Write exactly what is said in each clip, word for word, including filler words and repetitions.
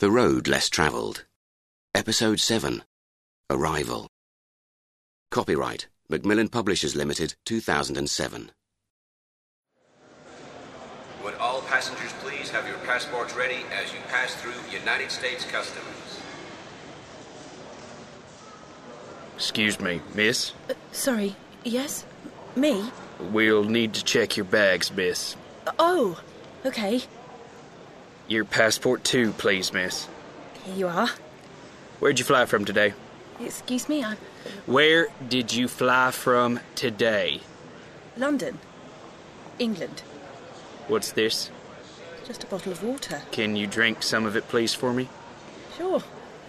The Road Less Travelled. Episode seven. Arrival. Copyright Macmillan Publishers Limited, two thousand seven. Would all passengers please have your passports ready as you pass through United States Customs? Excuse me, miss. Uh, sorry, yes? Me? We'll need to check your bags, miss. Oh, okay. Your passport too, please, miss. Here you are. Where'd you fly from today? Excuse me, I'm... Where did you fly from today? London. England. What's this? Just a bottle of water. Can you drink some of it, please, for me? Sure.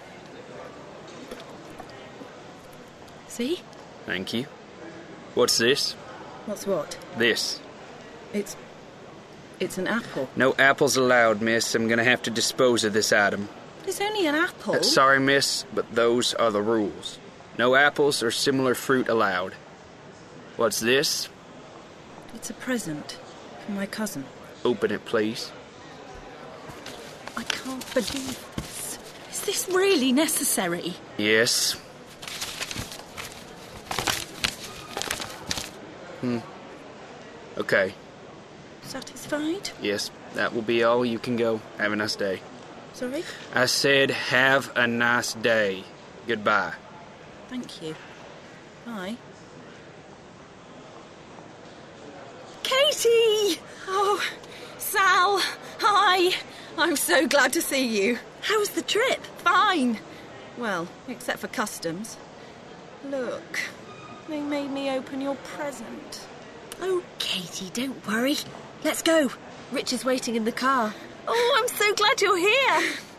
See? Thank you. What's this? What's what? This. It's... It's an apple. No apples allowed, miss. I'm gonna have to dispose of this item. It's only an apple. Uh, sorry, miss, but those are the rules. No apples or similar fruit allowed. What's this? It's a present from my cousin. Open it, please. I can't believe this. Is this really necessary? Yes. Hmm. Okay. Satisfied? Yes, that will be all. You can go. Have a nice day. Sorry? I said have a nice day. Goodbye. Thank you. Bye. Katie! Oh, Sal, hi. I'm so glad to see you. How was the trip? Fine. Well, except for customs. Look, they made me open your present. Oh, Katie, don't worry. Let's go. Rich is waiting in the car. Oh, I'm so glad you're here.